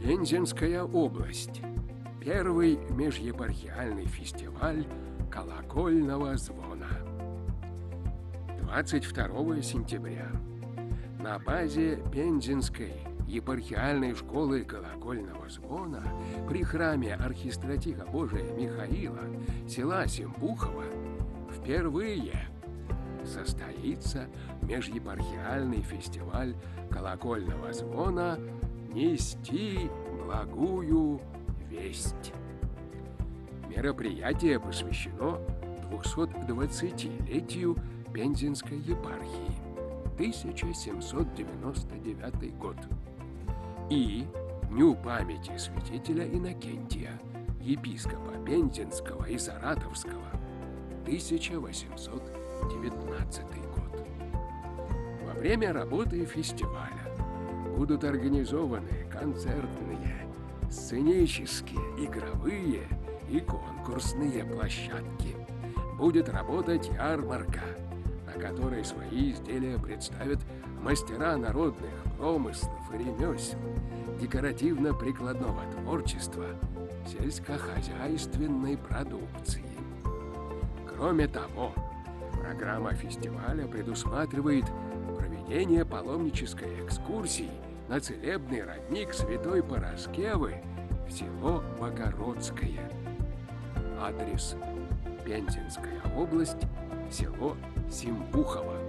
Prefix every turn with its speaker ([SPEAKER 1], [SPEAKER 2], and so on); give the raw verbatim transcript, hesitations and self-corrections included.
[SPEAKER 1] Пензенская область. Первый межепархиальный фестиваль колокольного звона. двадцать второго сентября на базе Пензенской епархиальной школы колокольного звона при храме архистратига Божия Михаила села Сембухова впервые состоится межепархиальный фестиваль колокольного звона «Нести благую весть». Мероприятие посвящено двухсотдвадцатилетию Пензенской епархии, тысяча семьсот девяносто девятый год, и Дню памяти святителя Иннокентия, епископа Пензенского и Саратовского, тысяча восемьсот девятнадцатый год. Во время работы фестиваля будут организованы концертные, сценические, игровые и конкурсные площадки. Будет работать ярмарка, на которой свои изделия представят мастера народных промыслов и ремесел, декоративно-прикладного творчества, сельскохозяйственной продукции. Кроме того, программа фестиваля предусматривает проведение паломнической экскурсии на целебный родник Святой Параскевы в село Богородское. Адрес: Пензенская область, село Сембухово.